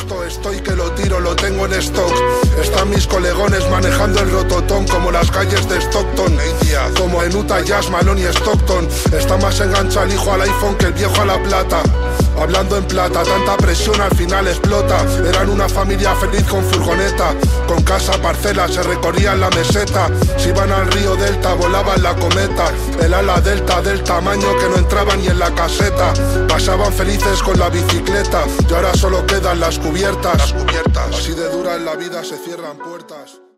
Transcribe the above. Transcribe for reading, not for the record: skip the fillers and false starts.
esto, estoy que lo tiro, lo tengo en stock. Están mis colegones manejando el rototón como las calles de Stockton. Como en Utah Jazz, Malone y Stockton. Está más enganchado el hijo al iPhone que el viejo a la plata. Hablando en plata, tanta presión al final explota. Eran una familia feliz con furgoneta, con casa, parcela, se recorrían la meseta. Si iban al río Delta, volaban la cometa. El ala delta del tamaño que no entraba ni en la caseta. Pasaban felices con la bicicleta y ahora solo quedan las cubiertas. Así de dura en la vida se cierran puertas.